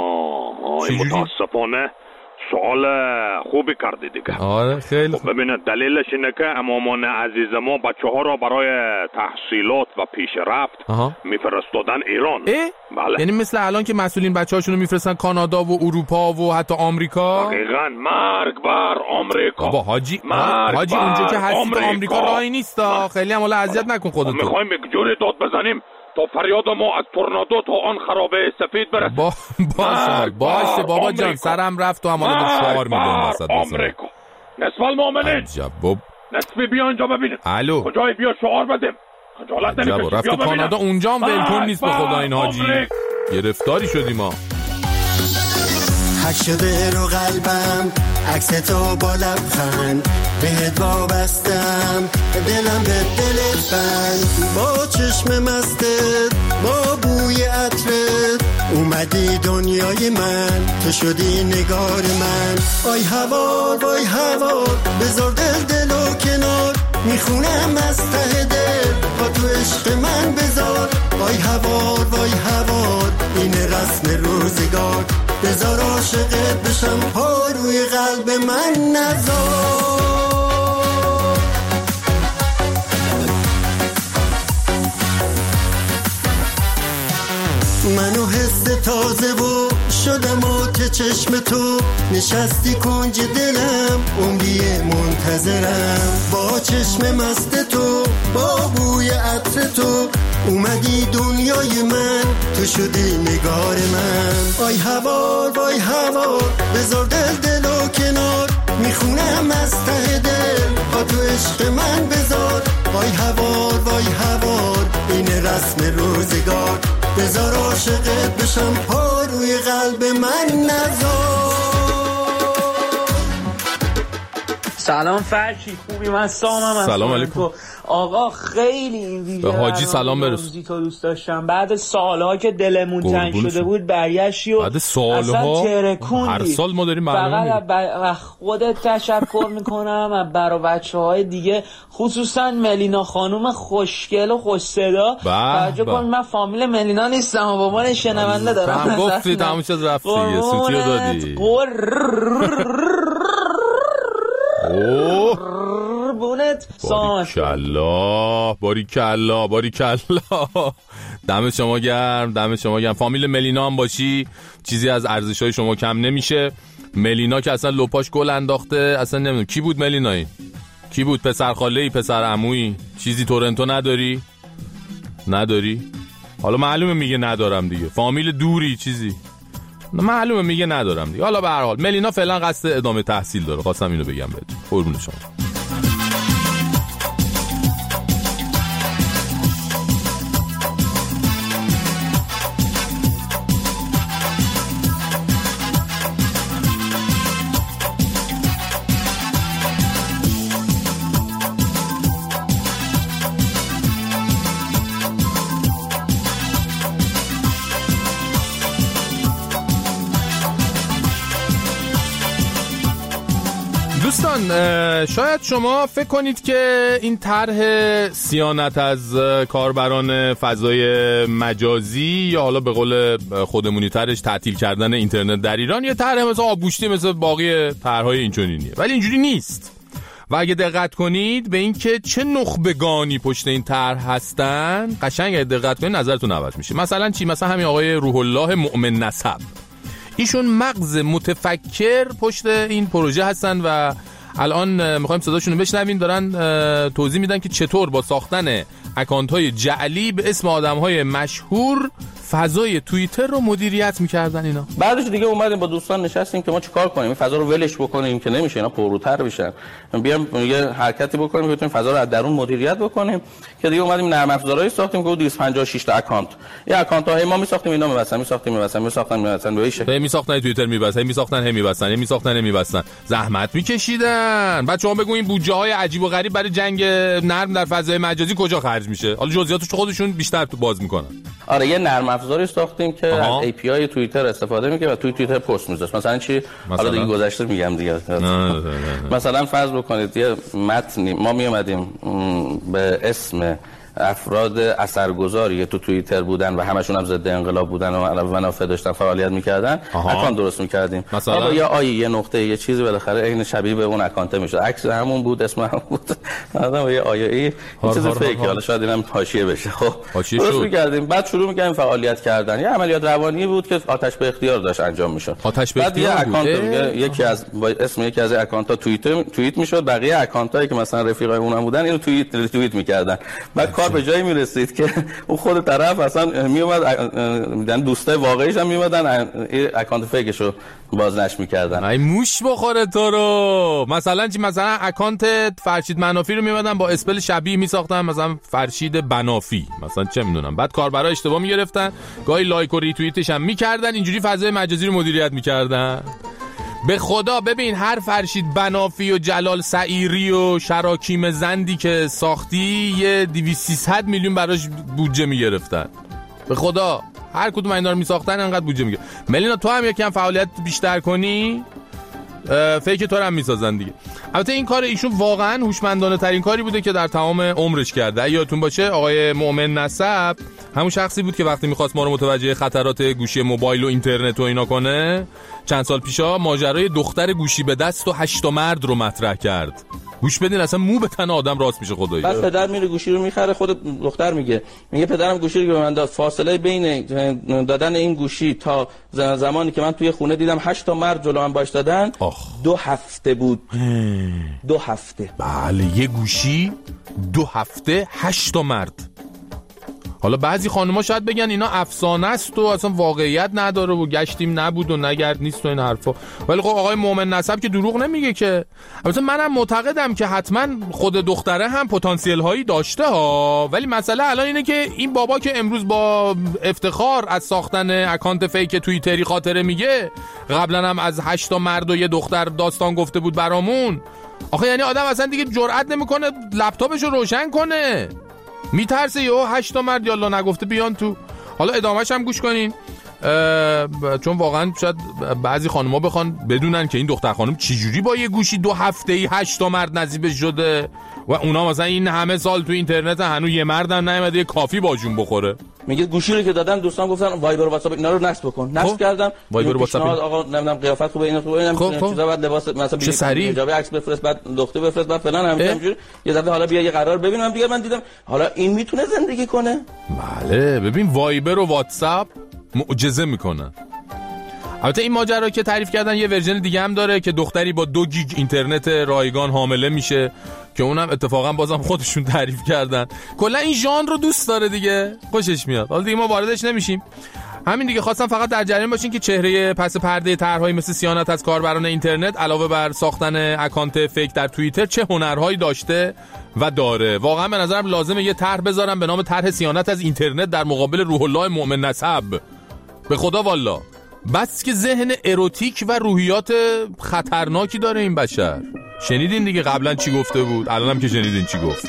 متاسفانه سوال خوبی کردی دیگه. آره خیلی خوب. ببینید دلیلش اینه که امامان عزیز ما بچه ها را برای تحصیلات و پیشرفت میفرستادن ایران. بله. یعنی مثل الان که مسئولین بچه هاشون رو میفرستن کانادا و اروپا و حتی آمریکا. دقیقاً. مرگ بر آمریکا. بابا حاجی اونجا که هستی به آمریکا راهی نیستا. خیلی هم حالا اذیت نکن خودتو. میخوایم یک جوری داد بزنیم تا فریاد ما از تورنادو تا آن خرابه سفید برسه. باشه بابا جان، سرم رفت و همالا در شعار میدون وسط آمریکا. نصف المؤمنین. عجب. نصفی بیا اینجا ببینیم. الو کجای بیا شعار بدیم. خجالت نمیکشی. رفت کانادا اونجا هم ولکن نیست به خدا این حاجی. گرفتاری شدیم ما. حک شده رو قلبم عکس تو با لبخند، بهت وابستم دلم به دلت بند، با چشم مستت با بوی عطرت اومدی دنیای من، تو شدی نگار من. آی هوار وای هوار بذار دل و کنار، میخونم از ته دل با تو عشق من بذار. وای هوار وای هوار این رسم روزگار، بذار عاشقت بشم پا روی قلب من نذار. منو حس تازه و شدم آت چشم تو، نشستی کنج دلم عمری منتظرم، با چشم مست تو با بوی عطر تو اومدی دنیای من، تو شدی نگار من. آی هوار وای هوار بذار دل و کنار، میخونم از ته دل با تو عشق من بذار. وای هوار وای هوار این رسم روزگار، بذار عاشقت بشم پا روی قلب من نذار. سلام فرشی، خوبی؟ من سامم. سلام علیکم آقا. خیلی این ویژه به حاجی سلام برس. تو دوست داشتم. بعد سالها که دلمون تنگ شده بود برگشتی و بعد سالها هر سال ما داریم برنامه فقط خودت تشکر میکنم از برا بچه‌های دیگه، خصوصا ملینا خانوم خوشگل و خوش صدا. توجه کن من فامیل ملینا نیستم و با من شنونده دارم. گفتی تموم شد رفت دیگه، سوتیو دادی. باریکلا. دمت شما گرم. فامیل ملینا هم باشی چیزی از ارزش‌های شما کم نمیشه. ملینا که اصلا لپاش گل انداخته، اصلا نمیدونم کی بود ملینایی، کی بود؟ پسر خاله‌ای، پسر عمویی، چیزی تورنتو نداری؟ حالا معلومه میگه ندارم دیگه، فامیل دوری چیزی معلومه میگه ندارم دیگه. حالا به هر حال ملینا فعلا قصد ادامه تحصیل داره، خواستم اینو بگم بهتون. قربون شما. دوستان شاید شما فکر کنید که این طرح صیانت از کاربران فضای مجازی یا حالا به قول خودمونی ترش تعطیل کردن اینترنت در ایران یه طرح مثلا آبگوشتی مثل باقی طرح‌های اینچنینیه، ولی اینجوری نیست. و اگه دقت کنید به این که چه نخبگانی پشت این طرح هستن، قشنگ اگه دقت کنید نظرتون عوض میشه. مثلا چی؟ مثلا همین آقای روح الله مؤمن نسب، ایشون مغز متفکر پشت این پروژه هستن و الان میخوایم صداشون رو بشنوین. دارن توضیح میدن که چطور با ساختن اکانت‌های جعلی به اسم آدم‌های مشهور فضای توییتر رو مدیریت می‌کردن اینا. بعدش دیگه اومدیم با دوستان نشستیم که ما چیکار کنیم، این فضا رو ولش بکنیم که نمیشه، اینا پرروتر بشن، بیام یه حرکتی بکنیم که بتونیم فضا رو از درون مدیریت بکنیم. که دیگه اومدیم نرم افزارهایی ساختیم که 256 تا اکانت، این اکانت‌های ما می‌ساختیم، اینا می‌بستن به شکل می‌ساختن توییتر می‌بستن، زحمت می‌کشیدن. بعد شما بگو این بودجه‌های عجیب و غریب برای جنگ نرم در فضای مجازی کجا خرج میشه؟ حالا جزئیاتش خودشون بیشتر تو باز می‌کنن. آره یه نرم افزاری ساختیم که از API توییتر استفاده می‌کنه و توی توییتر پست می‌ذاره. مثلا چی؟ حالا دیگه گذشته میگم دیگه. مثلا فرض بکنید یه متنی ما میومدیم به اسم افراد اثرگذاری تو توییتر بودن و همشون هم ضد انقلاب بودن و منافع داشتن، فعالیت می‌کردن، اکانت درست می‌کردیم. مثلا یا آیه یه نقطه یه چیزی بالاخره عین شبیه به اون اکانت میشد، عکس همون بود، اسم همون بود، آدم یه آیه ای چیز فیک، حالا شاید اینم حاشیه بشه. خب درست می‌کردیم، بعد شروع می‌کردیم فعالیت کردن. یه عملیات روانی بود که آتش به اختیار داشت انجام می‌شد. بعد یه اکانت یکی از اسم یکی از اکانت‌ها توییت می‌شد، بقیه اکانت‌هایی که مثلا رفیقای اونم بودن اینو توییت می‌کردن. بعد کار به جایی میرسید که اون خود طرف اصلا میومد، دوستای واقعیش هم میومدن اکانت فیکشو بازنشر میکردن. ای موش بخوره تو رو. مثلا چی؟ مثلا اکانت فرشید منافی رو میومدن با اسپل شبیه میساختن، مثلا فرشید بنافی، مثلا چه میدونم. بعد کاربرا اشتباه میگرفتن، گاهی لایک و ریتوییتش هم میکردن، اینجوری فضای مجازی رو مدیریت میکردن. به خدا ببین هر فرشید بنافی و جلال سعیری و شراکیم زندی که ساختی یه 200-300 میلیون براش بودجه میگرفتن. به خدا هر کدوم اینا رو میساختن انقدر بودجه میگه. ملینا تو هم یکم فعالیت بیشتر کنی فیک تو هم میسازن دیگه. البته این کار ایشون واقعا هوشمندانه ترین کاری بوده که در تمام عمرش کرده. یادتون باشه آقای مؤمن نسب همون شخصی بود که وقتی میخواست ما رو متوجه خطرات گوشی موبایل و اینترنت و اینا کنه، چند سال پیشا ماجرای دختر گوشی به دست و 8 مرد رو مطرح کرد. گوش بدین اصلا مو به تن آدم راست میشه خدایی. بعد پدر میره گوشی رو میخره، خود دختر میگه پدرم گوشی رو که به من داد، فاصله بین دادن این گوشی تا زمانی که من توی خونه دیدم 8 مرد جلو من باش دادن 2 هفته بود. 2 هفته. بله یه گوشی 2 هفته 8 مرد. حالا بعضی خانم‌ها شاید بگن اینا افسانه است و اصلا واقعیت نداره و گشتیم نبود و نگرد نیست و این حرفا، ولی خب آقای مؤمن نسب که دروغ نمیگه که. البته منم معتقدم که حتما خود دختره هم پتانسیل هایی داشته ها، ولی مسئله الان اینه که این بابا که امروز با افتخار از ساختن اکانت فیک توییتری خاطره میگه، قبلا هم از 8 مرد و یه دختر داستان گفته بود برامون، آخه یعنی آدم اصلا دیگه جرئت نمیکنه لپتاپشو روشن کنه، میترسه یهو 8 مرد یالا نگفته بیان تو. حالا ادامهش هم گوش کنین، چون واقعا شاید بعضی خانم‌ها بخوان بدونن که این دختر خانم چجوری با یه گوشی 2 هفته‌ای 8 مرد نصیبش شده و اونا مثلا این همه سال تو اینترنت هنوز یه مردم نیومده یه کافی باجون بخوره. میگه گوشی رو که دادن دوستان گفتن وایبر و واتساپ اینا رو نصب بکن. نصب کردم. وایبر و واتساپ آقا نمیدونم قیافت خوبه اینا خوبه اینم چیزا بعد لباس مثلا حجاب عکس بفرست بعد دختر بفرست بعد فلان همینجوری یه دفعه حالا بیا یه قرار ببینم دیگه من دیدم حالا این میتونه زندگی کنه. بله ببین وایبر و واتساپ معجزه میکنن. البته این ماجرا که تعریف کردن یه ورژن دیگه هم داره که دختری با 2 گیگ اینترنت رایگان حامله میشه که اونم اتفاقا بازم خودشون تعریف کردن. کلا این ژانر رو دوست داره دیگه، خوشش میاد. حالا دیگه ما واردش نمیشیم. همین دیگه، خواستم فقط در جریان باشین که چهره پس پرده طرح‌های مثل صیانت از کاربران اینترنت علاوه بر ساختن اکانت فیک در توییتر چه هنرهایی داشته و داره. واقعا به نظرم لازمه یه طرح بذارم به نام طرح صیانت از اینترنت در مقابل روح الله مؤمن نسب. به خدا والا بس که ذهن اروتیک و روحیات خطرناکی داره این بشر. شنیدین دیگه قبلا چی گفته بود، الانم که شنیدین چی گفت.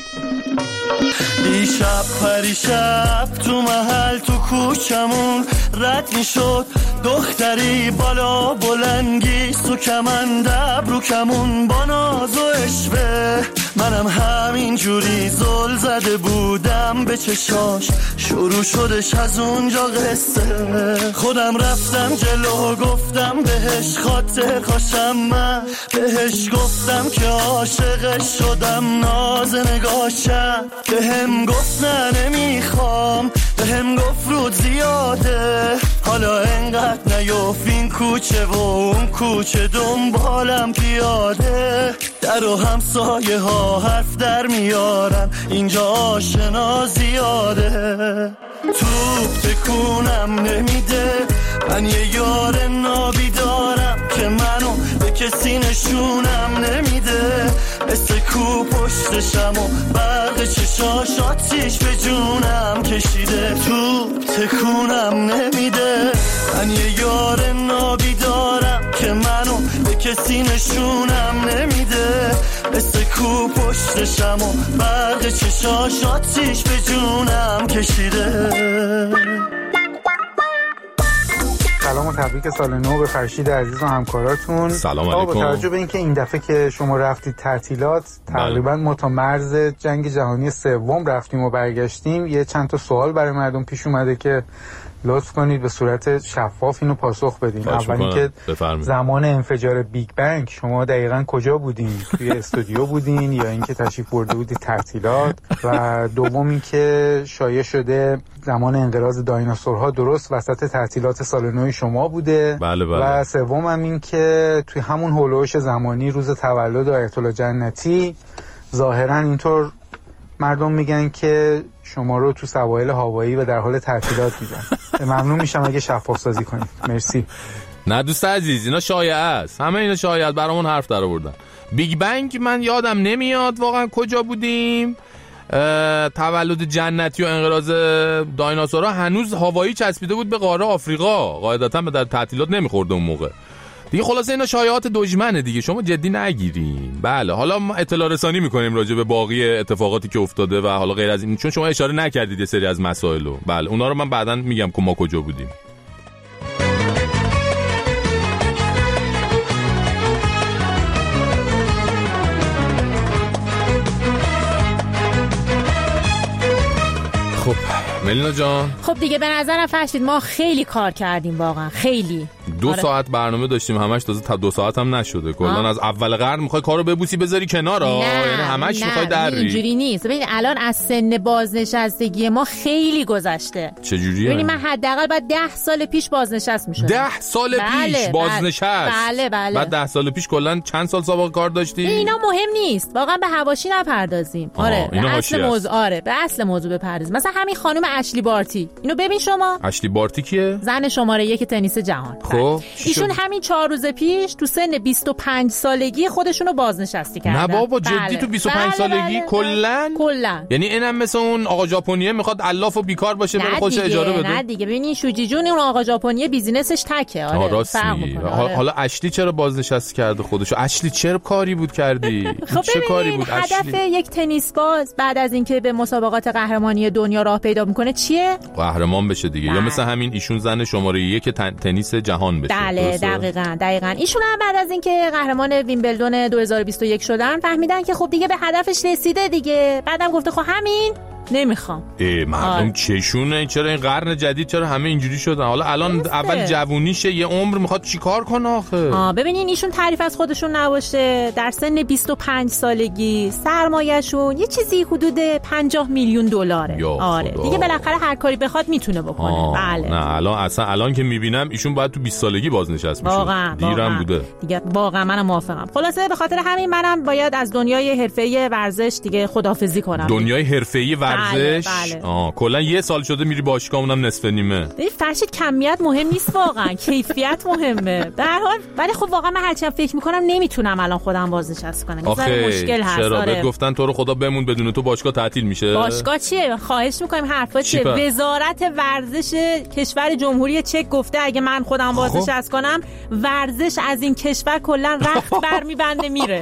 دیشب پریشب تو محل تو کوچمون رد میشد دختری بالا بلنگی سو کمند ابرو کمون با ناز و اشوه. منم همین جوری زل زده بودم به چشاش، شروع شدش از اونجا قصه. خودم رفتم جلو گفتم بهش خاطر خوشم، من بهش گفتم که عاشقش شدم، ناز نگاشم بهم گفت نه نمیخوام، بهم گفت رود زیاده، حالا انقدر نیوف این کوچه و اون کوچه دنبالم پیاده. در و همسایه ها حرف در میارن اینجا آشنا زیاده. توپ تکونم نمیده، من یه یار نابی دارم که منو به کسی نشونم نمیده. مثل کو پشتشم و برق چشاش آتیش به جونم کشیده. توپ تکونم نمیده، من یه یار نابی دارم که منو به کسی نشونم نمیده. مثل کو پشتشم و برق چشاش آتیش به جونم کشیده. سلام و تبریک سال نو به فرشید عزیز و همکاراتون. سلام علیکم. با توجه به اینکه این دفعه که شما رفتید تعطیلات تقریبا ما تا مرز جنگ جهانی سوم رفتیم و برگشتیم، یه چند تا سوال برای مردم پیش اومده که لطف کنید به صورت شفاف اینو پاسخ بدین. اول اینکه زمان انفجار بیگ بنگ شما دقیقاً کجا بودین؟ توی استودیو بودین یا اینکه تشریف برده بودید تعطیلات؟ و دوم اینکه شایع شده زمان انقراض دایناسورها درست وسط تعطیلات سال نو شما بوده. بله. و سوم هم این که توی همون هولوش زمانی روز تولد آیت الله جنتی ظاهراً اینطور مردم میگن که شما رو تو سواحل هاوایی و در حال تعطیلات دیدن. ممنون میشم اگه شفاف سازی کنید. مرسی. نه دوست عزیز اینا شایعه است، همه اینا شایعه است، برامون حرف در آوردن. بیگ بنگ من یادم نمیاد واقعا کجا بودیم. تولد جنتی و انقراض دایناسورها هنوز هاوایی چسبیده بود به قاره آفریقا، قاعدتا به در تعطیلات نمیخورده اون موقع دیگه. خلاصه اینا شایعات دژمنه دیگه، شما جدی نگیرین. بله حالا ما اطلاع رسانی میکنیم راجع به باقی اتفاقاتی که افتاده و حالا غیر از این، چون شما اشاره نکردید یه سری از مسائلو. بله اونا رو من بعداً میگم که ما کجا بودیم. خب ملینا جان، خب دیگه به نظرم فرشید ما خیلی کار کردیم، واقعا خیلی. 2 ساعت برنامه داشتیم، همش تازه 2 ساعت هم نشده. کلا از اول قرن میخوای کارو ببوسی بذاری کنار، یعنی همش میخوای دری. اینجوری نیست. ببین الان از سن بازنشستگی ما خیلی گذشته. چجوریه؟ ببین من حداقل بعد 10 سال پیش بازنشست میشدم. 10 سال پیش بازنشست؟ بله. بعد 10 سال پیش کلا چند سال سابقه کار داشتی؟ اینا مهم نیست، واقعا به حواشی نپردازیم. آره به اصل موضوع، به اصل موضوع بپردازیم. مثلا همین خانم اشلی بارتی، اینو ببین شما. اشلی بارتی کیه؟ زن شماره 1 تنیس جهان. کرد. ایشون همین 4 روز پیش تو سن 25 سالگی خودشونو بازنشستی کردن. نه بابا جدی تو 25 سالگی کلا؟ یعنی اینم مثل اون آقا ژاپنیه میخواد الاف و بیکار باشه بره خودش اجاره بده؟ نه دیگه ببینین شوجی جون اون آقا ژاپنیه بیزینسش تکه. آره فرق میکنه. حالا اشلی چرا بازنشستی کرده خودشو؟ اشلی چرا کاری بود کردی؟ خب چه کاری بود هدف یک تنیس باز بعد از اینکه به مسابقات قهرمانی دنیا راه پیدا میکنه چیه؟ قهرمان بشه دیگه. یا مثل همین ایشون زن شماره 1 تنیس جهان بشه. بله دقیقاً ایشون هم بعد از اینکه قهرمان ویمبلدون 2021 شدن فهمیدن که خب دیگه به هدفش رسیده دیگه. بعدم گفته خب همین نمیخوام. مردم چشونه چرا این قرن جدید چرا همه اینجوری شدن؟ حالا الان اول جوونیشه یه عمر میخواد چیکار کنه آخه؟ ببینین ایشون تعریف از خودشون نباشه در سن 25 سالگی سرمایه‌شون یه چیزی حدود 50 میلیون دلاره. آره دیگه بالاخره هر کاری بخواد میتونه بکنه. بله نه الان که میبینم ایشون باید تو 20 سالگی بازنشست میشه. دیرم بوده دیگه. واقعا منم موافقم. خلاصه به خاطر همین منم باید از دنیای حرفه‌ای ورزش دیگه خداحافظی کنم. دنیای حرفه‌ای ورزش کلا یه سال شده میری باشگاه اونم نصف نیمه. فرشید کمیت مهم نیست واقعا کیفیت مهمه در حال. ولی خب واقعا من هرچند فکر میکنم نمیتونم الان خودم بازنشست کنم. آخه مشکل هست. چرا بهت گفتن تو رو خدا بمون بدون تو باشگاه تعطیل میشه؟ باشگاه چیه؟ خواهش میکنیم حرفا چیه؟ وزارت ورزش کشور جمهوری چک گفته اگه من خودم بازنشست کنم ورزش از این کشور کلا رخت برمیبنده میره.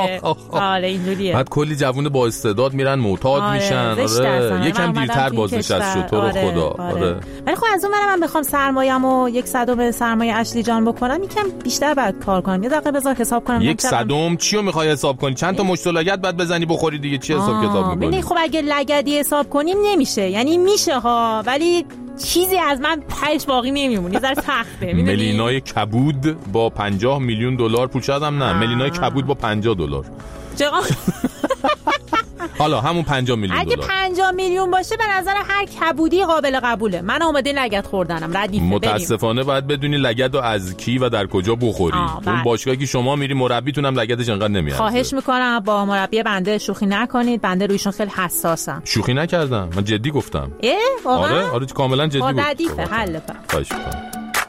آره اینجوریه. بعد کلی جوون با استعداد میرن معتاد میشن. یکم دیرتر بازنشست شد تو رو خدا. ولی خب از اون من بخوام سرمایه‌مو 100 سرمایه اشلی جان بکنم یکم بیشتر باید کار کنم. یه دقیقه بذار حساب کنم. 100 چیو میخوای حساب کنی؟ چند تا مشت لگد بعد بزنی بخوری دیگه چی حساب کتاب میکنی؟ ببین خب اگه لگدی حساب کنیم نمیشه. یعنی میشه ها ولی چیزی از من پش باقی نمیمونه. یه ذره سخته. ملینای کبود با 50 میلیون دلار پول شدم. نه ملینای کبود با 50 دلار. حالا همون 50 میلیون اگه 50 میلیون باشه به نظر هر کبودی قابل قبوله. من آماده لگد خوردنم. ردیفه متاسفانه باید بدونی لگد رو از کی و در کجا بخوری. اون باشگاهی که شما میری مربیتون هم لگدش انقدر نمیاد. خواهش میکنم با مربی بنده شوخی نکنید. بنده رویشون خیلی حساسم. شوخی نکردم من جدی گفتم. آره کاملا جدی بود. ردیفه حل کنم. خواهش میکنم.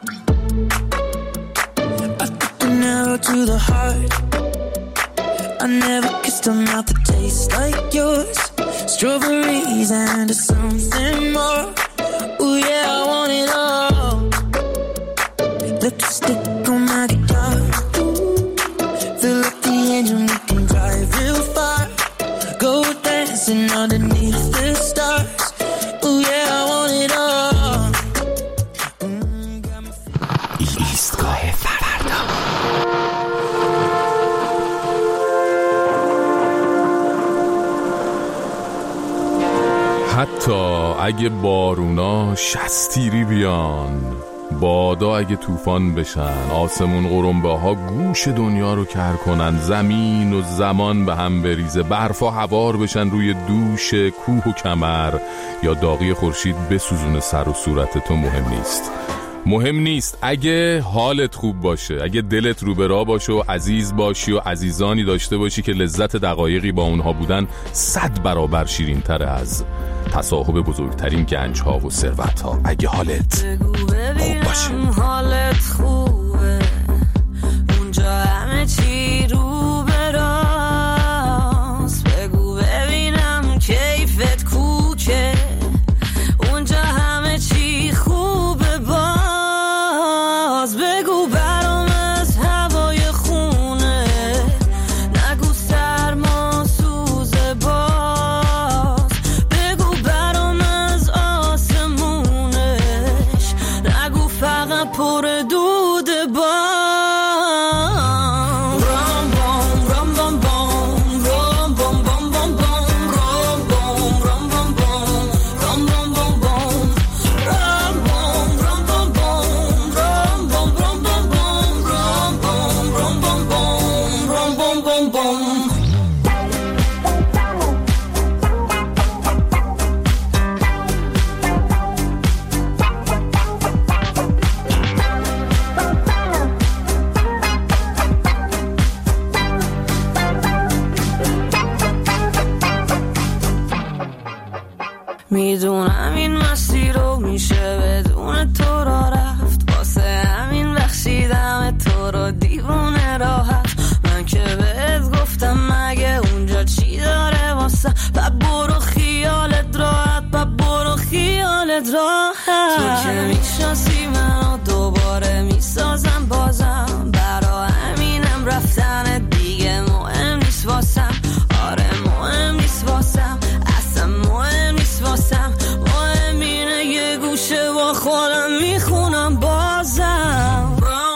I never kissed a mouth that tastes like yours. Strawberries and something more. Ooh yeah, I want it all. Lipstick on my guitar. Fill up the engine, we can drive real far. Go dancing underneath the stars. Ooh yeah, I want it all. ایستگاه فردا. حتی اگه بارونا شستیری بیان، بادا اگه طوفان بشن، آسمون قرنبه ها گوش دنیا رو کر کنن، زمین و زمان به هم بریزه، برفا هوار بشن روی دوش کوه و کمر، یا داغی خورشید بسوزونه سر و صورت تو، مهم نیست. مهم نیست اگه حالت خوب باشه، اگه دلت رو به راه باشه و عزیز باشی و عزیزانی داشته باشی که لذت دقایقی با اونها بودن 100 برابر شیرین تره از تصاحب بزرگترین گنج ها و ثروت ها. اگه حالت خوب باشه، حالت خوبه، اونجا همه چی رو به راست، بگو ببینم کیفت کوچه، اونجا همه چی خوبه، باز بگو برام از هوای خونه، نگو سرما سوزه، باز بگو برام از آسمونش، نگو فقط پر دوده، باز میدونم این مسیر رو میشه بدون تو را رفت، واسه همین وقت دلت راحت. تو که میشناسی منو دوباره میسازم بازم، برا همینم رفتن دیگه مهم نیست واسم. آره مهم نیست واسم، اصلا مهم نیست واسم. مهم اینه یه گوشه با خودم میخونم بازم.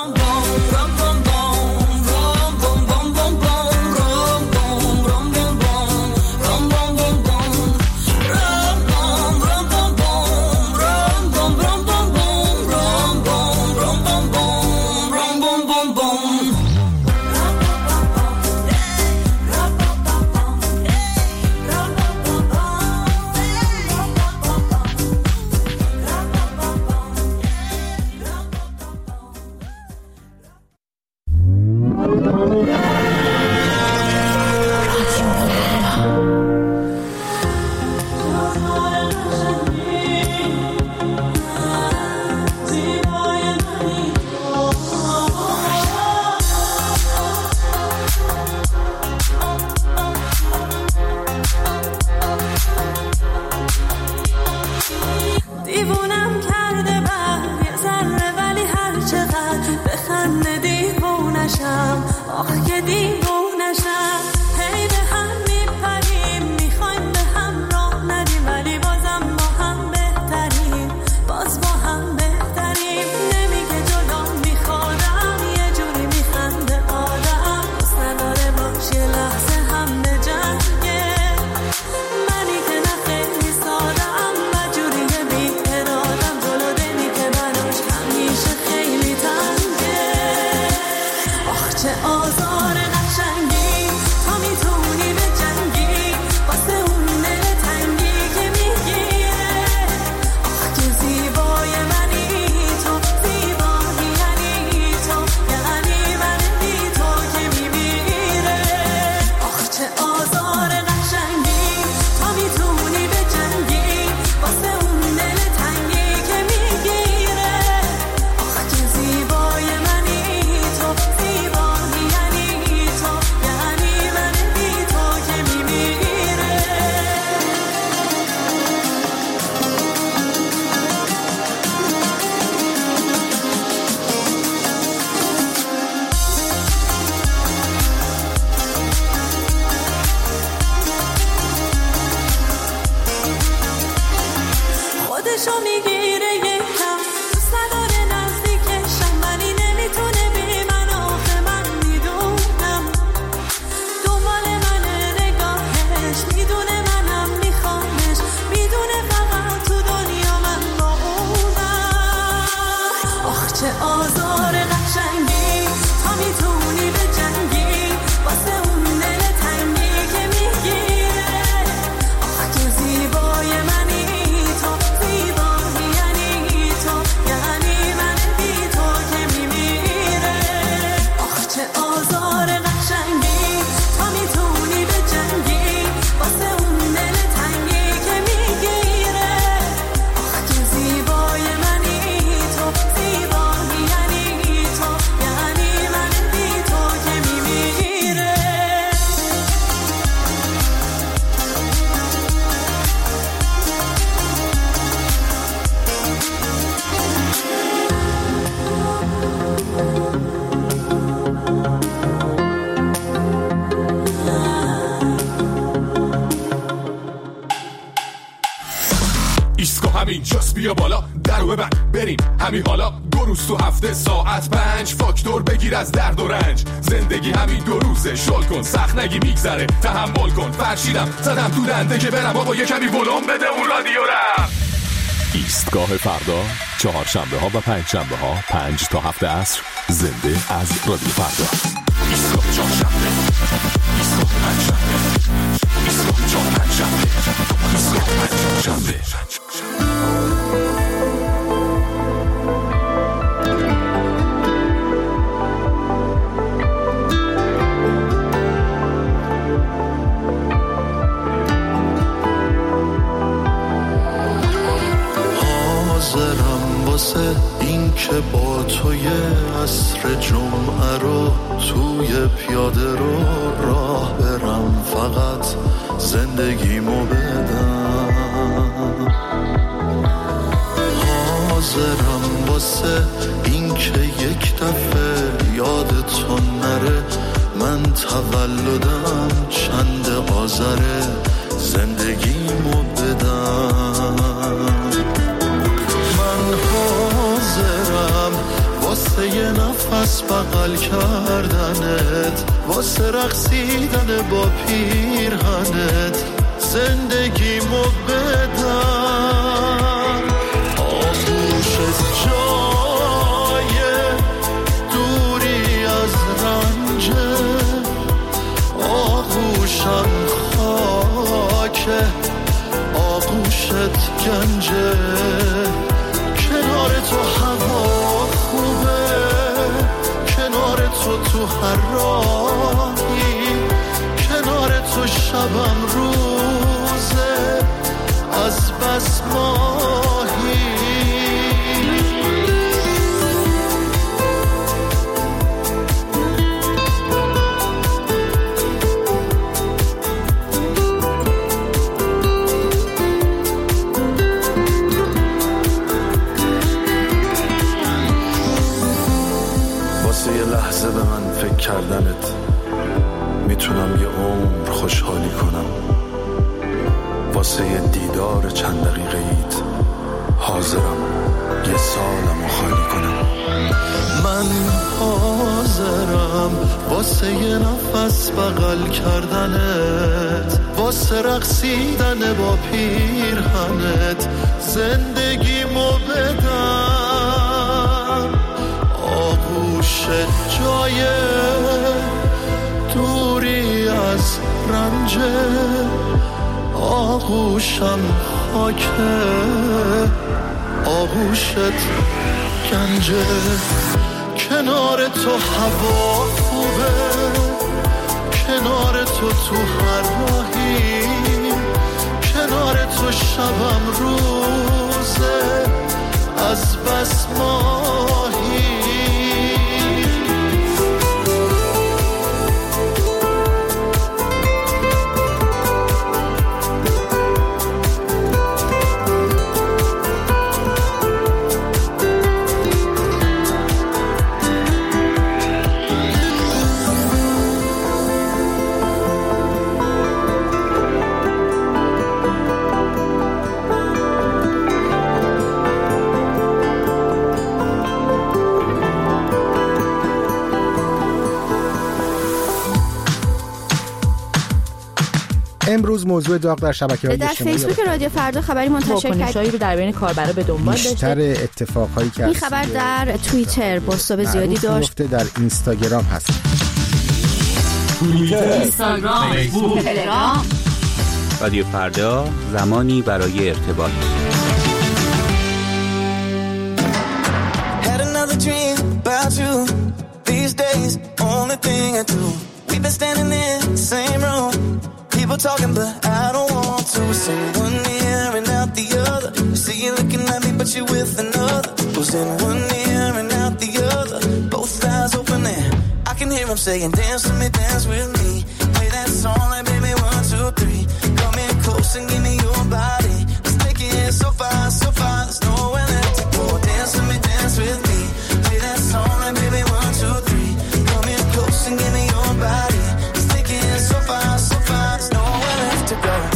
همینجاست بیا بالا درو ببند بریم همین حالا 2 روز تو هفته ساعت 5 فاکتور بگیر از درد و رنج زندگی همین 2 روزه شل کن سخت نگی میگذره تحمل کن فرشیدم زدم تو دنده که برم بابا یه کمی ولوم بده اون رادیو رم ایستگاه فردا چهارشنبه ها و پنجشنبه ها 5 تا 7 عصر زنده از رادیو فردا ایستگاه چهارشنبه ایستگاه پنجشنبه ایستگاه چهارشنبه ایستگاه پنجشنبه حاضرم واسه این که با توی عصر جمعه رو توی پیاده رو راه برم فقط زندگیمو بدم واسه این که یک دفعه یادتون نره من تولدم چند آذره زندگیمو بدم. من حاضرم واسه یه نفس بغل کردنت، واسه رقصیدن با پیرهنت زندگیمو بدم. آغوشت جای دوری از رنجه، آغوشم خاکه آغوشت گنجه، کنار تو هوا خوبه، کنار تو هر راهی، کنار تو شبم روزه از بس ماهی. یه لحظه به من فکر کردنت میتونم یه عمر خوشحالی کنم، واسه یه دیدار چند دقیقه ایت حاضرم یه سالمو خالی کنم. من حاضرم واسه یه نفس بغل کردنت، واسه رقصیدن با پیرهنت زندگیمو بدم. آغوشت جای دوری از رنجه، آغوشم خاکه آغوشت گنجه، کنار تو هوا خوبه، کنار تو هر راهی، کنار تو شبم روزه از بس ماهی. امروز موضوع داغ در شبکه‌های اجتماعی در فیسبوک رادیو فردا خبری منتشر کرد رو در بین کاربرا به دنبال داشته. بیشتر اتفاقهایی که این خبر در توییتر بازتاب زیادی داشت. در اینستاگرام هست. توییتر، اینستاگرام، فیسبوک، تلگرام. رادیو فردا زمانی برای ارتباط. Had another dream about you. These days only thing I do. We've been standing in the same room. People talking, but I don't want to. Sing one ear and out the other. See you looking at me, but you're with another. Was in one ear and out the other. Both eyes open and I can hear them saying, dance with me, dance with me. Play that song like baby 1, 2, 3. Come in close and give me your body. Let's take it so far, so far. There's nowhere left to go. Dance with me, dance with me. Play that song like baby 1, 2, 3. Come in close and give me your body. Let's take it so far, so far. There's nowhere left to go.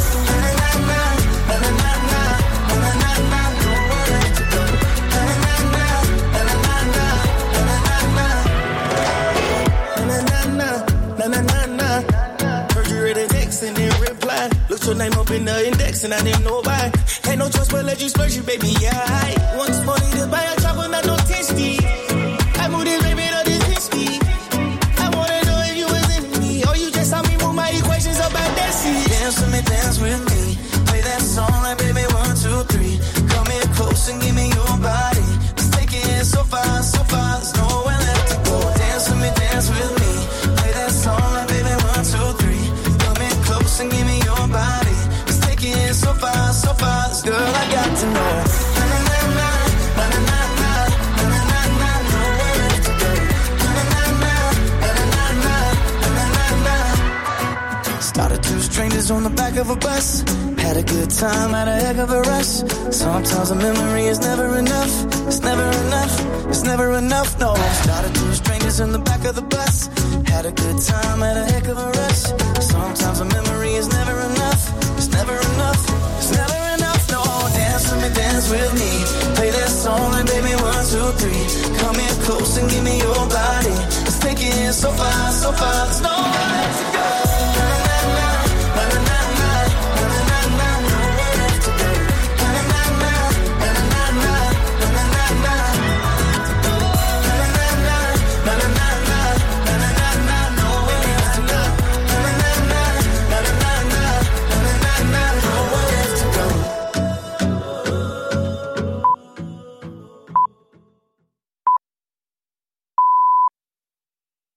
Looked your name up in the index and I didn't know why. Ain't no choice but let you splurge you, baby, yeah. Once money to buy a chopper, not no tasty. I moved this baby to this history. I wanna know if you was in me or you just saw me move my equations up at that seat. Dance with me, dance with me. Play that song like baby 1, 2, 3. Come in close and give me your body. Let's take it so far, so far. There's nowhere left to go. Dance with me, dance with me. Play that song like baby 1, 2, 3. Come in close and give me your body. Let's take it so far, so far. This girl I got to know. Na na na na na na na na na na. Nowhere left to go. strangers on the back of a bus. Had a good time, had a heck of a rush. Sometimes a memory is never enough. It's never enough, it's never enough, no. Started two strangers in the back of the bus. Had a good time, had a heck of a rush. Sometimes a memory is never enough. It's never enough, it's never enough, no. Dance with me. Play that song and baby 1, 2, 3. Come here close and give me your body.